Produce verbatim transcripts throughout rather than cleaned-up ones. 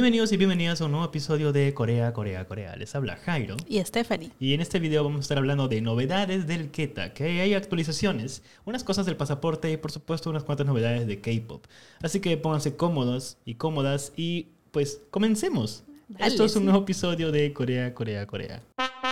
Bienvenidos y bienvenidas a un nuevo episodio de Corea, Corea, Corea. Les habla Jairo y Stephanie. Y en este video vamos a estar hablando de novedades del KETA, que hay actualizaciones, unas cosas del pasaporte y por supuesto unas cuantas novedades de K-pop. Así que pónganse cómodos y cómodas y pues comencemos. Dale, Esto es un sí. nuevo episodio de Corea, Corea, Corea.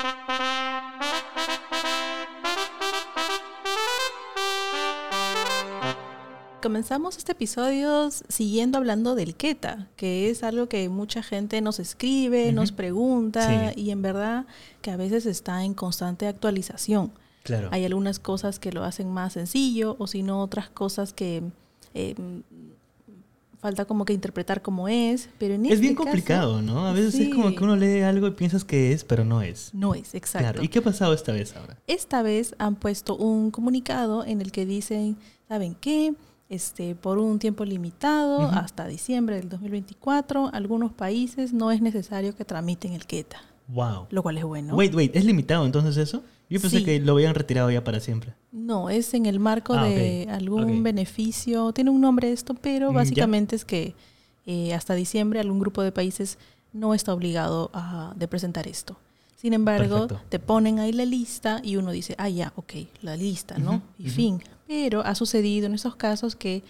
Comenzamos este episodio siguiendo hablando del KETA, que es algo que mucha gente nos escribe, Uh-huh. nos pregunta, Sí. y en verdad que a veces está en constante actualización. Claro. Hay algunas cosas que lo hacen más sencillo, o si no otras cosas que eh, falta como que interpretar cómo es, pero en Es este bien caso, complicado, ¿no? A veces sí. es como que uno lee algo y piensas que es, pero no es. No es, exacto. Claro. ¿Y qué ha pasado esta vez ahora? Esta vez han puesto un comunicado en el que dicen, ¿saben qué? Este, por un tiempo limitado, Uh-huh. hasta diciembre del dos mil veinticuatro, algunos países no es necesario que tramiten el KETA, Wow. lo cual es bueno. Wait, wait, ¿es limitado entonces eso? Yo pensé Sí. que lo habían retirado ya para siempre. No, es en el marco Ah, de ok, algún ok. beneficio, tiene un nombre esto, pero Mm, básicamente es que eh, hasta diciembre algún grupo de países no está obligado a de presentar esto. Sin embargo, Perfecto. te ponen ahí la lista y uno dice, ah, ya, ok, la lista, ¿no? Ujú, Y ujú. fin. Pero ha sucedido en estos casos que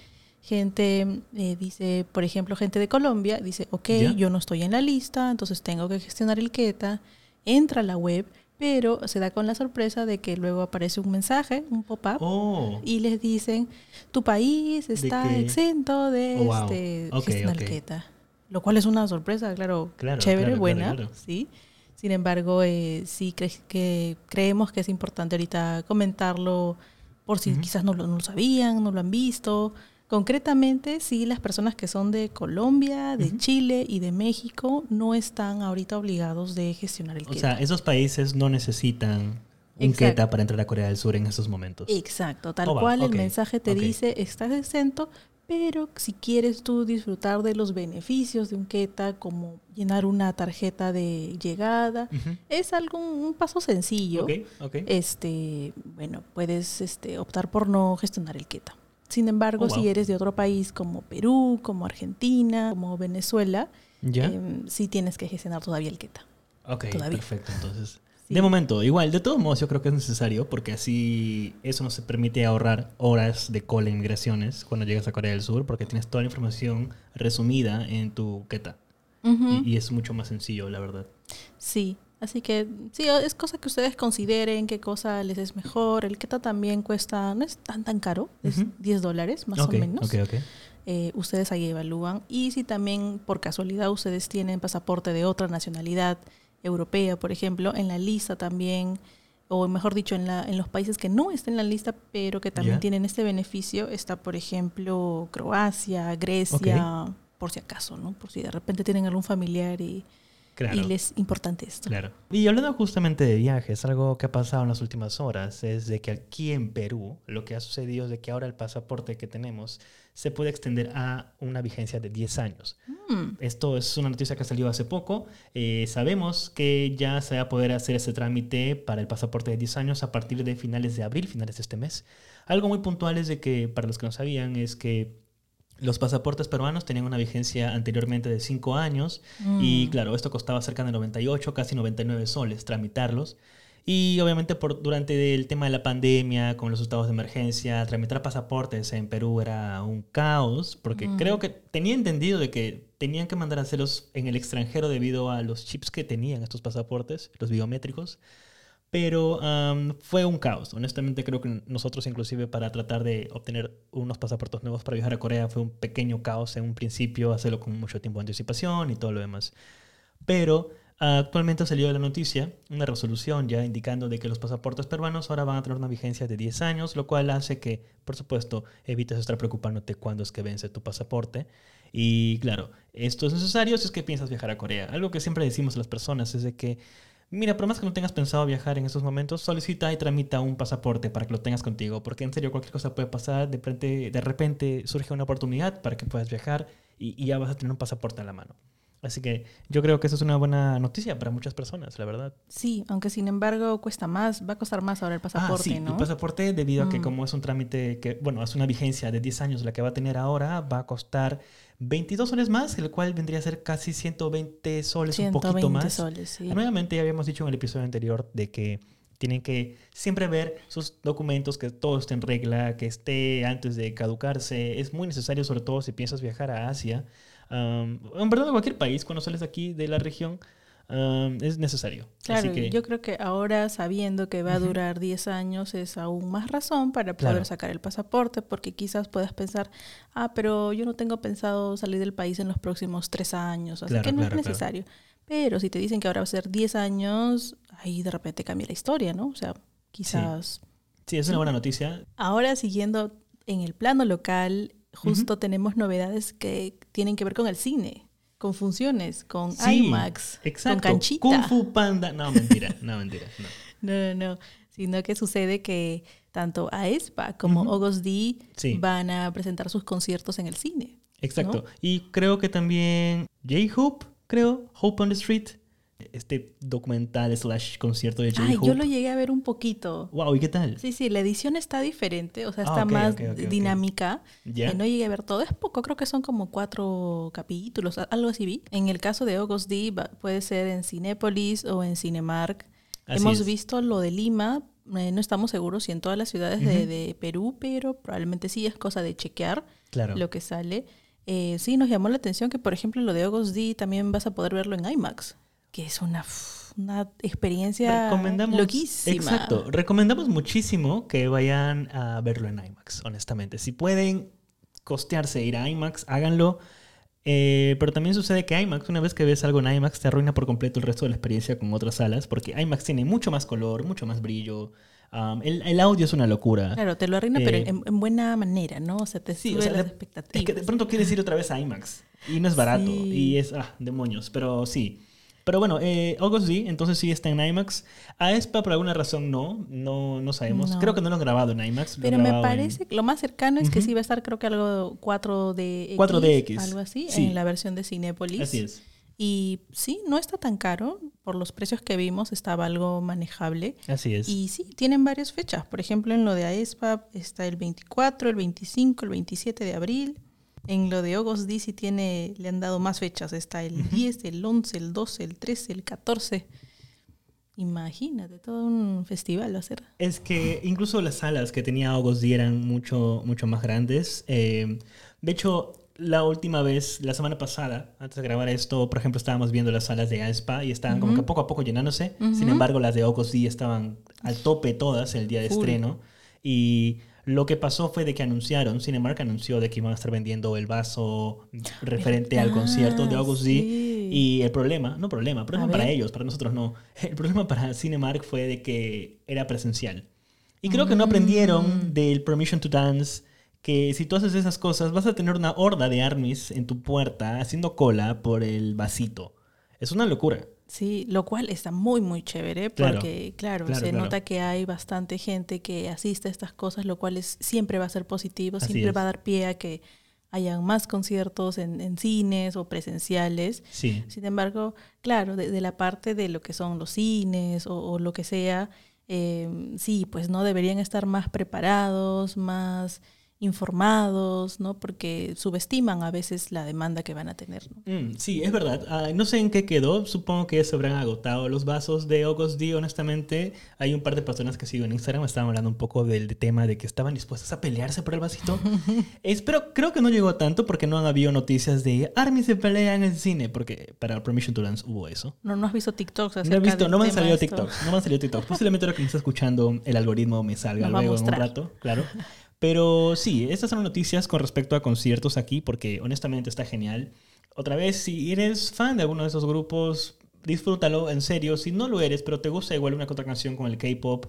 gente eh, dice, por ejemplo, gente de Colombia dice, ok, ¿Ya? yo no estoy en la lista, entonces tengo que gestionar el KETA, entra a la web, pero se da con la sorpresa de que luego aparece un mensaje, un pop-up, Oh, y les dicen, tu país está que- exento de Oh, wow. este, Ok, gestionar ok. el KETA. Lo cual es una sorpresa, claro, Claro, chévere, claro, buena, claro, claro. sí. Sin embargo, eh, sí cre- que creemos que es importante ahorita comentarlo por si Ujú. quizás no lo, no lo sabían, no lo han visto. Concretamente, sí, las personas que son de Colombia, de Ujú. Chile y de México no están ahorita obligados de gestionar el o KETA. sea, esos países no necesitan un Exacto. KETA para entrar a Corea del Sur en estos momentos. Exacto, tal Oh, va, cual ok, el mensaje te ok. dice, estás exento, pero si quieres tú disfrutar de los beneficios de un KETA, como llenar una tarjeta de llegada, Ujú. es algo, un paso sencillo. Ok, ok. Este, bueno, puedes este, optar por no gestionar el KETA. Sin embargo, Oh, wow. si eres de otro país como Perú, como Argentina, como Venezuela, ¿Ya? eh, sí tienes que gestionar todavía el KETA. Ok, todavía. perfecto, entonces. Sí. De momento, igual, de todos modos yo creo que es necesario porque así eso nos permite ahorrar horas de cola en migraciones cuando llegas a Corea del Sur porque tienes toda la información resumida en tu KETA. Ujú. y, y es mucho más sencillo, la verdad. Sí, así que sí, es cosa que ustedes consideren, qué cosa les es mejor. El KETA también cuesta, no es tan tan caro, es Ujú. diez dólares más Ok, o menos. ok, ok. Eh, ustedes ahí evalúan. Y si también por casualidad ustedes tienen pasaporte de otra nacionalidad europea, por ejemplo, en la lista también, o mejor dicho, en, la, en los países que no estén en la lista, pero que también Ya. tienen este beneficio, está por ejemplo Croacia, Grecia, por si acaso, ¿no? Por si de repente tienen algún familiar y, Claro. y les es importante esto. Claro. Y hablando justamente de viajes, algo que ha pasado en las últimas horas es de que aquí en Perú lo que ha sucedido es de que ahora el pasaporte que tenemos se puede extender a una vigencia de diez años. Mm. Esto es una noticia que salió hace poco. Eh, sabemos que ya se va a poder hacer ese trámite para el pasaporte de diez años a partir de finales de abril, finales de este mes. Algo muy puntual es de que, para los que no sabían, es que los pasaportes peruanos tenían una vigencia anteriormente de cinco años Mm. y claro, esto costaba cerca de noventa y ocho, casi noventa y nueve soles tramitarlos. Y obviamente por, durante el tema de la pandemia, con los estados de emergencia, tramitar pasaportes en Perú era un caos, porque Mm. creo que tenía entendido de que tenían que mandar a hacerlos en el extranjero debido a los chips que tenían estos pasaportes, los biométricos. Pero um, fue un caos. Honestamente creo que nosotros inclusive para tratar de obtener unos pasaportes nuevos para viajar a Corea fue un pequeño caos en un principio, hacerlo con mucho tiempo de anticipación y todo lo demás. Pero uh, actualmente salió la noticia, una resolución ya indicando de que los pasaportes peruanos ahora van a tener una vigencia de diez años, lo cual hace que, por supuesto, evites estar preocupándote cuándo es que vence tu pasaporte. Y claro, esto es necesario si es que piensas viajar a Corea. Algo que siempre decimos a las personas es de que mira, por más que no tengas pensado viajar en estos momentos, solicita y tramita un pasaporte para que lo tengas contigo, porque en serio cualquier cosa puede pasar, de repente, de repente surge una oportunidad para que puedas viajar y, y ya vas a tener un pasaporte en la mano. Así que yo creo que eso es una buena noticia para muchas personas, la verdad. Sí, aunque sin embargo cuesta más, va a costar más ahora el pasaporte, ah, sí, ¿no? el pasaporte, debido a que Mm. como es un trámite que, bueno, es una vigencia de diez años la que va a tener ahora, va a costar veintidós soles más, el cual vendría a ser casi ciento veinte soles, un poquito ciento veinte más. soles, sí. Nuevamente ya habíamos dicho en el episodio anterior de que tienen que siempre ver sus documentos, que todo esté en regla, que esté antes de caducarse. Es muy necesario, sobre todo si piensas viajar a Asia. Um, en verdad, a cualquier país, cuando sales aquí de la región, um, es necesario. Claro, Así que, yo creo que ahora sabiendo que va a Ujú. durar diez años es aún más razón para poder Claro. sacar el pasaporte, porque quizás puedas pensar, ah, pero yo no tengo pensado salir del país en los próximos tres años, así Claro, que no claro, es claro. necesario. Pero si te dicen que ahora va a ser diez años, ahí de repente cambia la historia, ¿no? O sea, quizás... sí, es Sí. una buena noticia. Ahora, siguiendo en el plano local, justo Ujú. tenemos novedades que tienen que ver con el cine, con funciones, con Sí, IMAX, exacto. con canchita. Kung Fu Panda. No, mentira, no, mentira. No. No, no, no. Sino que sucede que tanto aespa como Ujú. August D Sí. van a presentar sus conciertos en el cine. Exacto. ¿no? Y creo que también J-Hope, creo, Hope on the Street, este documental slash concierto de Ay, J-Hope. yo lo llegué a ver un poquito. Wow, ¿y qué tal? Sí, sí, la edición está diferente, o sea, Ah, está ok, más ok, ok, ok. dinámica. ¿Ya? Eh, no llegué a ver todo, es poco, creo que son como cuatro capítulos, a- algo así vi. En el caso de August D, va- puede ser en Cinépolis o en Cinemark. Así Hemos es. visto lo de Lima, eh, no estamos seguros si en todas las ciudades de, Ujú. de Perú, pero probablemente sí, es cosa de chequear Claro. lo que sale. Eh, sí, nos llamó la atención que, por ejemplo, lo de August D también vas a poder verlo en IMAX, que es una, una experiencia Recomendamos, loquísima. exacto, recomendamos muchísimo que vayan a verlo en IMAX, honestamente. Si pueden costearse ir a IMAX, háganlo. Eh, pero también sucede que IMAX, una vez que ves algo en IMAX, te arruina por completo el resto de la experiencia con otras salas, porque IMAX tiene mucho más color, mucho más brillo. Um, el, el audio es una locura. Claro, te lo arruina, Eh, pero en, en buena manera, ¿no? O sea, te Sí, sube o sea, las de- expectativas. es que de pronto quieres ir otra vez a IMAX y no es barato Sí. y es, ah, demonios, pero sí. Pero bueno, eh, August D, entonces sí está en IMAX. aespa por alguna razón no, no, no sabemos. No. Creo que no lo han grabado en IMAX. lo han Pero me grabado en parece, lo más cercano es que Ujú. sí va a estar, creo que algo cuatro D X. cuatro D X, Algo así, sí. en la versión de Cinépolis. Así es. Y sí, no está tan caro. Por los precios que vimos, estaba algo manejable. Así es. Y sí, tienen varias fechas. Por ejemplo, en lo de aespa está el veinticuatro, el veinticinco, el veintisiete de abril. En lo de August D sí tiene, le han dado más fechas. Está el Ujú. diez, el once, el doce, el trece, el catorce. Imagínate, todo un festival va a ser. Es que incluso las salas que tenía August D eran mucho, mucho más grandes. Eh, de hecho, la última vez, la semana pasada, antes de grabar esto, por ejemplo, estábamos viendo las salas de aespa y estaban como Ujú. que poco a poco llenándose. Ujú. Sin embargo, las de August D estaban al tope todas el día de Full. estreno. Y lo que pasó fue de que anunciaron, Cinemark anunció de que iban a estar vendiendo el vaso referente al ¿Verdad? concierto de August D. Sí. Y el problema, no problema, problema A para ver. ellos, para nosotros no. El problema para Cinemark fue de que era presencial. Y creo que no aprendieron Mm. del Permission to Dance que si tú haces esas cosas vas a tener una horda de armies en tu puerta haciendo cola por el vasito. Es una locura. Sí, lo cual está muy, muy chévere Claro, porque, claro, claro, se claro. nota que hay bastante gente que asiste a estas cosas, lo cual es, siempre va a ser positivo, Así siempre es. va a dar pie a que hayan más conciertos en, en cines o presenciales. Sí. Sin embargo, claro, de, de la parte de lo que son los cines o, o lo que sea, eh, sí, pues no deberían estar más preparados, más informados, ¿no? Porque subestiman a veces la demanda que van a tener, ¿no? Mm, sí, es verdad. Ah, no sé en qué quedó. Supongo que ya se habrán agotado los vasos de August D, honestamente. Hay un par de personas que sigo en Instagram. Estaban hablando un poco del tema de que estaban dispuestas a pelearse por el vasito. Espero, creo que no llegó tanto porque no han habido noticias de Army se pelea en el cine. Porque para Permission to Dance hubo eso. No, no has visto TikToks acerca No he visto, del no me han tema salido esto? TikToks. No me han salido TikToks. Posiblemente ahora que me está escuchando el algoritmo me salga Nos va a luego en un mostrar. rato, claro. Pero sí, estas son noticias con respecto a conciertos aquí porque honestamente está genial. Otra vez, si eres fan de alguno de esos grupos, disfrútalo en serio. Si no lo eres, pero te gusta igual una que otra canción con el K-pop,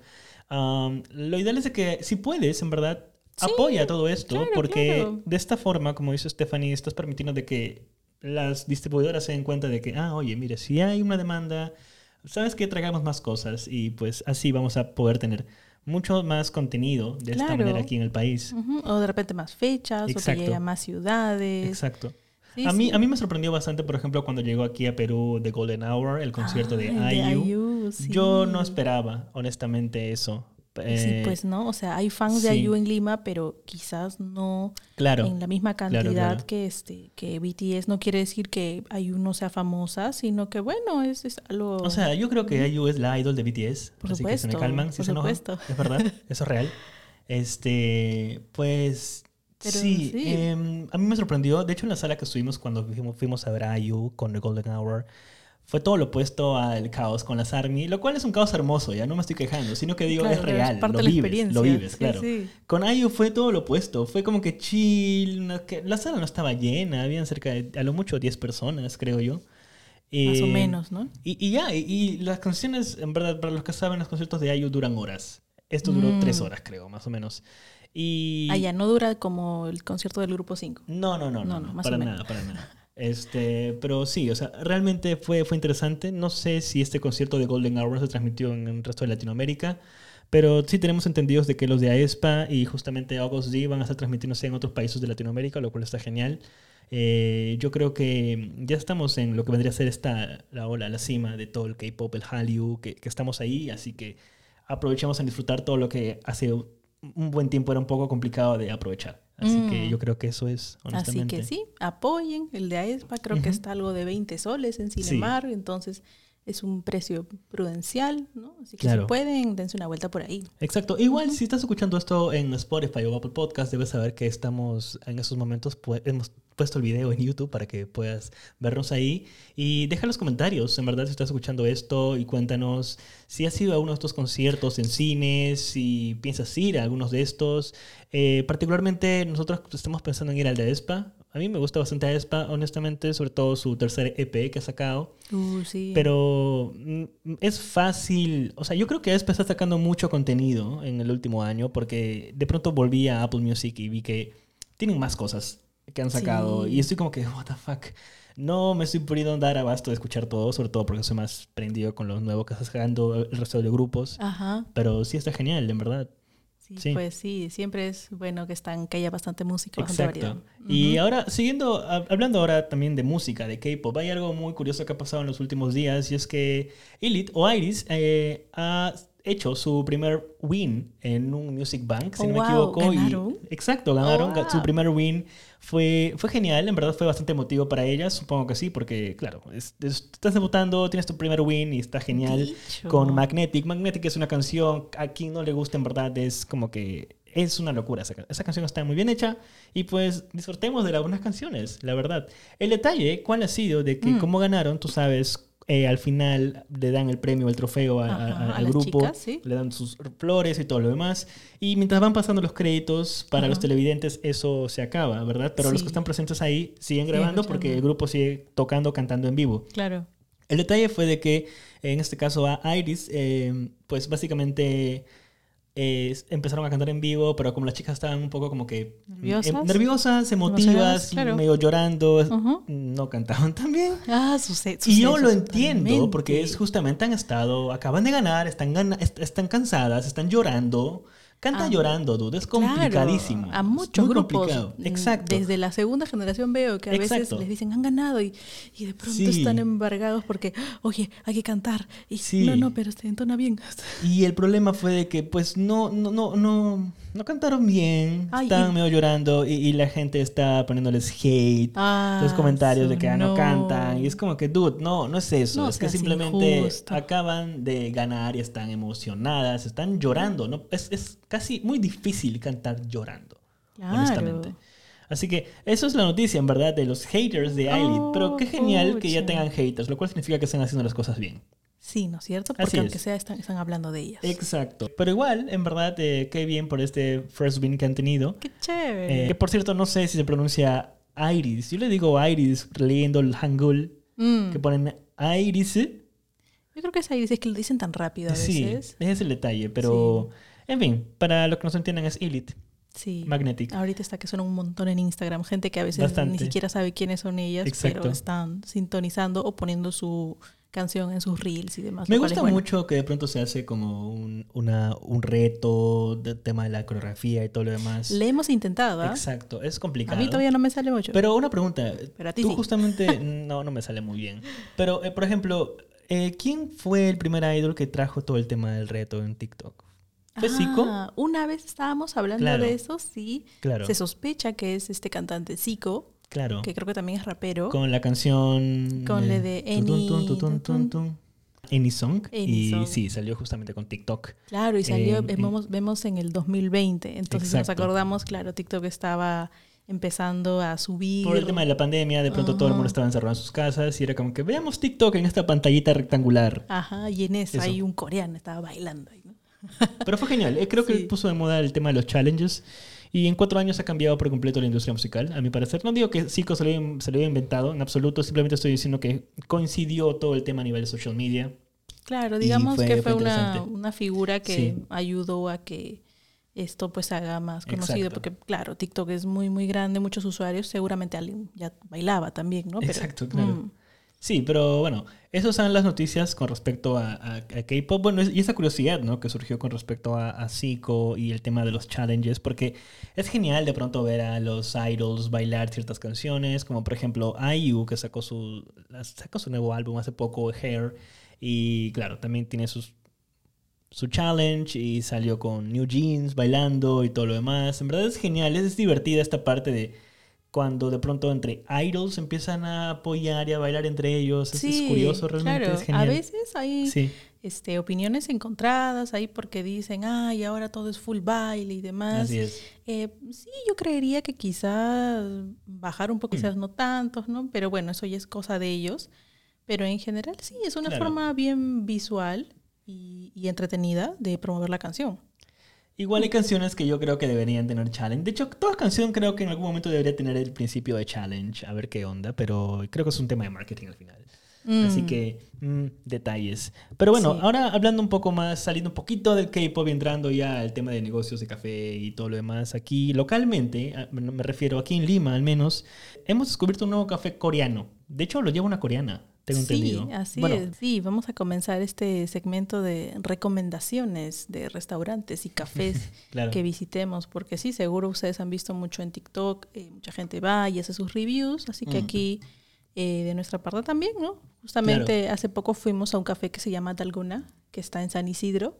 um, lo ideal es de que si puedes, en verdad, Sí, apoya todo esto claro, porque claro. de esta forma, como dice Stephanie, estás permitiendo de que las distribuidoras se den cuenta de que, ah, oye, mire, si hay una demanda, sabes que traigamos más cosas y pues así vamos a poder tener mucho más contenido de esta Claro. manera aquí en el país. Ujú, o de repente más fechas, o Exacto. que llegue a más ciudades. Exacto. Sí, a, mí, sí. a mí me sorprendió bastante, por ejemplo, cuando llegó aquí a Perú The Golden Hour, el concierto de Ah, el de I U. I U, sí. Yo no esperaba, honestamente, eso. Y sí, Eh, pues no, o sea, hay fans de I U sí, en Lima, pero quizás no claro, en la misma claro, cantidad claro. que este que B T S. No quiere decir que I U no sea famosa, sino que bueno, es, es algo... O sea, yo creo que Ujú. I U es la idol de B T S, Por así que se me supuesto, calman si por se enojan. supuesto. Es verdad, eso es real. Este, pues Pero sí, sí, em, a mí me sorprendió. De hecho, en la sala que estuvimos cuando fuimos, fuimos a ver a I U con The Golden Hour, fue todo lo opuesto al caos con las ARMY, lo cual es un caos hermoso, ya no me estoy quejando, sino que digo, es claro, claro, es real, parte lo de la vives, lo experiencia. vives, Sí, claro. sí. Con I U fue todo lo opuesto, fue como que chill, no- que la sala no estaba llena, habían cerca de, a lo mucho, diez personas, creo yo. Más o Eh, menos, ¿no? y, y ya, y, y las canciones, en verdad, para los que saben, los conciertos de I U duran horas. Esto duró tres Mm. horas, creo, más o menos. Ah, ya, Y no dura como el concierto del grupo cinco. no, no, no, no, No, no, no, más o para menos. nada, para nada. Este, pero sí, o sea, realmente fue, fue interesante. No sé si este concierto de Golden Hour se transmitió en el resto de Latinoamérica, pero sí tenemos entendidos de que los de aespa y justamente August D van a estar transmitiéndose en otros países de Latinoamérica, lo cual está genial. Eh, yo creo que ya estamos en lo que vendría a ser esta, la ola, la cima de todo el K-pop, el Hallyu, que, que estamos ahí, así que aprovechemos en disfrutar todo lo que hace un buen tiempo era un poco complicado de aprovechar. Así que Mm. yo creo que eso es, Así que honestamente. sí, apoyen el de aespa, creo que Ujú. está algo de veinte soles en Sí, Cinemar, entonces es un precio prudencial, ¿no? Así que si claro. pueden, dense una vuelta por ahí. Exacto. Igual, Ujú. si estás escuchando esto en Spotify o Apple Podcast, debes saber que estamos en esos momentos, pu- hemos puesto el video en YouTube para que puedas vernos ahí. Y deja los comentarios, en verdad, si estás escuchando esto y cuéntanos si has ido a uno de estos conciertos en cines, si piensas ir a algunos de estos. Eh, particularmente, nosotros estamos pensando en ir al de aespa. A mí me gusta bastante aespa, honestamente, sobre todo su tercer E P que ha sacado. Uh, sí. Pero mm, es fácil, o sea, yo creo que aespa está sacando mucho contenido en el último año porque de pronto volví a Apple Music y vi que tienen más cosas que han sacado y Sí. estoy como que, what the fuck, no me estoy pudiendo dar abasto de escuchar todo, sobre todo porque soy más prendido con los nuevos que está sacando el resto de grupos, Ajá. pero sí está genial, en verdad. Sí, Sí. pues sí, siempre es bueno que están, que haya bastante música, bastante variedad. Exacto. Y Ujú. ahora, siguiendo, hab- hablando ahora también de música, de K-pop, hay algo muy curioso que ha pasado en los últimos días y es que Elite o Iris eh, ha hecho su primer win en un Music Bank, si Oh, no me wow, equivoco. ¿ganaron? Y, exacto, Oh, ganaron. Ga- Su wow. primer win fue, fue genial, en verdad fue bastante emotivo para ellas, supongo que sí, porque claro, es- es- estás debutando, tienes tu primer win y está genial Dicho. con Magnetic. Magnetic es una canción, a quien no le gusta en verdad, es como que es una locura. Esa, esa canción está muy bien hecha y pues disfrutemos de las buenas canciones, la verdad. El detalle, ¿cuál ha sido? De que Mm. como ganaron, tú sabes, eh, al final le dan el premio, el trofeo a- a- Ajá, a- a al las grupo, chicas, sí. le dan sus flores y todo lo demás. Y mientras van pasando los créditos, para los Ajá. televidentes eso se acaba, ¿verdad? Pero los que Sí. están presentes ahí siguen Siguen grabando escuchando. porque el grupo sigue tocando, cantando en vivo. Claro. El detalle fue de que en este caso a Iris, eh, pues básicamente eh, empezaron a cantar en vivo, pero como las chicas estaban un poco como que mm, em, ¿Nerviosas? nerviosas, Emocionadas, emotivas, claro. medio llorando, Ujú. no cantaban tan bien. Ah, sucede. Y yo sucede lo eso entiendo porque totalmente. es justamente han estado, acaban de ganar, están, gana- est- están cansadas, están llorando. Canta Ah, llorando, dude, es Claro, complicadísimo. a es muchos muy grupos, complicado. mm, Exacto. desde la segunda generación veo que a veces Exacto. les dicen han ganado y, y de pronto Sí. están embargados porque, oye, hay que cantar. Y Sí. no, no, pero se entona bien. Y el problema fue de que pues no, no, no, no, no cantaron bien, Ay, estaban y- medio llorando y, y la gente está poniéndoles hate, Ah, los comentarios de su que ah, no no. cantan y es como que dude, no, no es eso, No es que seas simplemente injusto. acaban de ganar y están emocionadas, están llorando, no, es, es casi muy difícil cantar llorando, Claro. honestamente. Así que eso es la noticia, en verdad, de los haters de Elite. Pero qué Oh, genial que ya pucha. tengan haters, lo cual significa que están haciendo las cosas bien. Sí, ¿no es cierto? Así Porque aunque es. sea están, están hablando de ellas. Exacto. Pero igual, en verdad, eh, qué bien por este first win que han tenido. Qué chévere. Eh, que por cierto, no sé si se pronuncia Iris. Yo le digo Iris leyendo el Hangul, Mm. que ponen Iris. Yo creo que es ahí, es que lo dicen tan rápido a Sí, veces. ese es el detalle. Pero, en fin, para los que no se entiendan, es Elite. Sí. Magnetic. Ahorita está que suena un montón en Instagram. Gente que a veces Bastante. ni siquiera sabe quiénes son ellas, Exacto. pero están sintonizando o poniendo su canción en sus reels y demás. Me lo cual gusta es bueno. mucho que de pronto se hace como un, una, un reto del tema de la coreografía y todo lo demás. Le hemos intentado, ¿ah? Exacto, es A complicado. mí todavía no me sale mucho. Pero una pregunta, Pero a ti tú sí. justamente, no, no me sale muy bien. Pero, eh, por ejemplo, eh, ¿quién fue el primer idol que trajo todo el tema del reto en TikTok? ¿Fue Zico? Ah, una vez estábamos hablando Claro. de eso, sí. Claro, Se sospecha que es este cantante Zico, claro. que creo que también es rapero. Con la canción... Con la eh, de tutun, tun, Any- tutun, tun, tun. Any Song. Any Y Song. sí, salió justamente con TikTok. Claro, y salió, En- en- vemos, vemos en el dos mil veinte. Entonces, si nos Exacto. acordamos, claro, TikTok estaba empezando a subir. Por el tema de la pandemia, de pronto todo el mundo Ajá. estaba encerrado en sus casas y era como que veamos TikTok en esta pantallita rectangular. Ajá, y en esa Eso. hay un coreano, estaba bailando ahí, ¿no? Pero fue genial. Eh, Creo que Sí. puso de moda el tema de los challenges. Y en cuatro años ha cambiado por completo la industria musical, a mi parecer. No digo que Zico se lo, haya, se lo haya inventado, en absoluto. Simplemente estoy diciendo que coincidió todo el tema a nivel de social media. Claro, Y digamos fue- que fue fue una, interesante. una figura que Sí. ayudó a que esto pues se haga más conocido. Exacto. Porque, claro, TikTok es muy, muy grande, muchos usuarios. Seguramente alguien ya bailaba también, ¿no? Pero, Exacto, claro. mm, Sí, pero bueno, esas son las noticias con respecto a, a- a K-pop. Bueno, es- y esa curiosidad, ¿no? Que surgió con respecto a, a Zico y el tema de los challenges, porque es genial de pronto ver a los idols bailar ciertas canciones, como por ejemplo I U, que sacó su, sacó su nuevo álbum hace poco, Hair, y claro, también tiene sus, su challenge y salió con New Jeans bailando y todo lo demás. En verdad es genial, es, es divertida esta parte de cuando de pronto entre idols empiezan a apoyar y a bailar entre ellos. Es, es sí, curioso, realmente claro. es genial. A veces hay Sí, este, opiniones encontradas ahí porque dicen, ay, ahora todo es full baile y demás. así es. Eh, sí, yo creería que quizás bajar un poco, quizás no tantos, ¿no? Pero bueno, eso ya es cosa de ellos. Pero en general sí, es una Claro. forma bien visual y, y entretenida de promover la canción. Igual hay canciones que yo creo que deberían tener challenge. De hecho, toda canción creo que en algún momento debería tener el principio de challenge. A ver qué onda, pero creo que es un tema de marketing al final. Así Mm, que, mm, detalles. Pero bueno, Sí. ahora hablando un poco más, saliendo un poquito del K-pop y entrando ya al tema de negocios de café y todo lo demás, aquí localmente, a- me me refiero aquí en Lima al menos, hemos descubierto un nuevo café coreano. De hecho, lo lleva una coreana, tengo sí, entendido. así Bueno, es. Sí, vamos a comenzar este segmento de recomendaciones de restaurantes y cafés claro. que visitemos, porque sí, seguro ustedes han visto mucho en TikTok, eh, mucha gente va y hace sus reviews, así que Mm. aquí eh, de nuestra parte también, ¿no? Justamente hace poco fuimos a un café que se llama Dalgona, que está en San Isidro,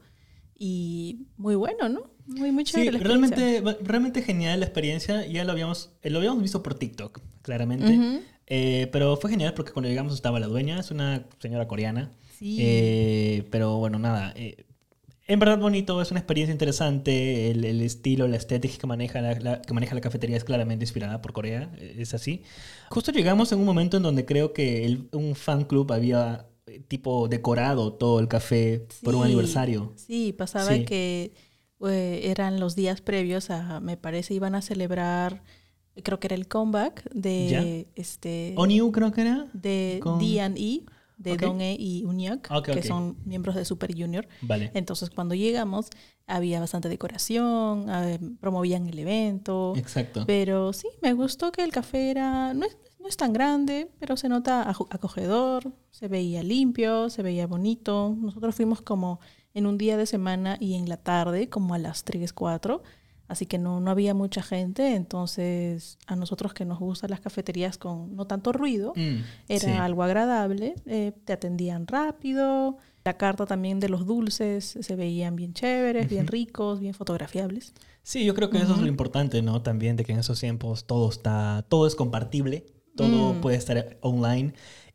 y muy bueno, ¿no? Muy, muy chévere Sí, la experiencia. realmente, realmente genial la experiencia. Ya lo habíamos, eh, lo habíamos visto por TikTok, claramente. Ujú. Eh, pero fue genial porque cuando llegamos estaba la dueña, es una señora coreana. Sí. Eh, pero bueno, nada. eh, en verdad bonito, es una experiencia interesante. El, el estilo, la estética que maneja la, la- que maneja la cafetería es claramente inspirada por Corea. eh, Es así. Justo llegamos en un momento en donde creo que el- un fan club había eh, tipo decorado todo el café por un Sí, aniversario. Sí, pasaba Sí. que eh, eran los días previos a, me parece, iban a celebrar, creo que era el comeback de este Onyu creo que era. de con- D and E, de Ok. Dong E y Unyak, Ok, que ok. son miembros de Super Junior. Vale. Entonces, cuando llegamos, había bastante decoración, eh, promovían el evento. Exacto. Pero sí, me gustó que el café era, no es, no es tan grande, pero se nota aju- acogedor, se veía limpio, se veía bonito. Nosotros fuimos como en un día de semana y en la tarde, como a las tres, cuatro. Así que no, no había mucha gente, entonces a nosotros que nos gustan las cafeterías con no tanto ruido, Mm, era sí. algo agradable, eh, te atendían rápido, la carta también de los dulces se veían bien chéveres, bien Ujú. ricos, bien fotografiables. Sí, yo creo que eso es Ujú. lo importante, ¿no? También de que en esos tiempos todo está, todo es compartible, todo Mm. puede estar online.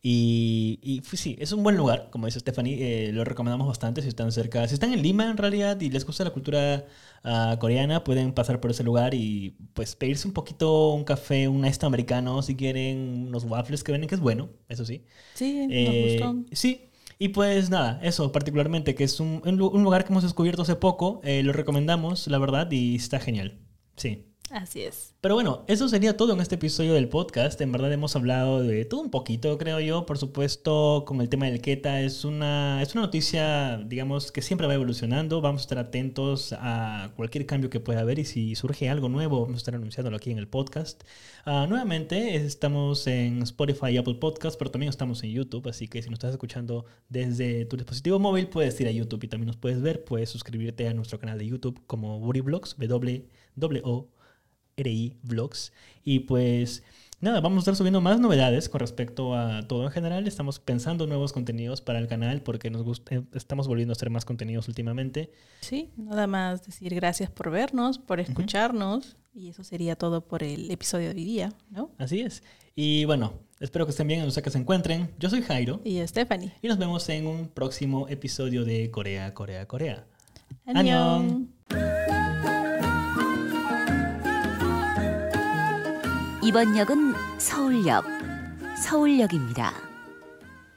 Y, y pues, sí, es un buen lugar, como dice Stephanie, eh, lo recomendamos bastante si están cerca. Si están en Lima, en realidad, y les gusta la cultura ah, coreana, pueden pasar por ese lugar y pues pedirse un poquito un café, un iced americano, si quieren, unos waffles que venden, que es bueno, eso sí. Sí, Eh, nos gustó. sí, y pues nada, eso particularmente, que es un, un lu- un lugar que hemos descubierto hace poco, eh, lo recomendamos, la verdad, y está genial. Sí. Así es. Pero bueno, eso sería todo en este episodio del podcast. En verdad hemos hablado de todo un poquito, creo yo. Por supuesto, con el tema del Keta es una, es una noticia, digamos, que siempre va evolucionando. Vamos a estar atentos a cualquier cambio que pueda haber y si surge algo nuevo, vamos a estar anunciándolo aquí en el podcast. Uh, nuevamente, estamos en Spotify y Apple Podcast, pero también estamos en YouTube. Así que si nos estás escuchando desde tu dispositivo móvil, puedes ir a YouTube y también nos puedes ver. Puedes suscribirte a nuestro canal de YouTube como Woody Vlogs, W W O R I Vlogs. Y pues nada, vamos a estar subiendo más novedades con respecto a todo en general. Estamos pensando nuevos contenidos para el canal porque nos gusta, estamos volviendo a hacer más contenidos últimamente. Sí, nada más decir gracias por vernos, por escucharnos. Uh-huh. Y eso sería todo por el episodio de hoy día, ¿no? Así es. Y bueno, espero que estén bien, no sé que se encuentren. Yo soy Jairo. Y Stephanie. Y nos vemos en un próximo episodio de Corea, Corea, Corea. 안녕. 이번 역은 서울역, 서울역입니다.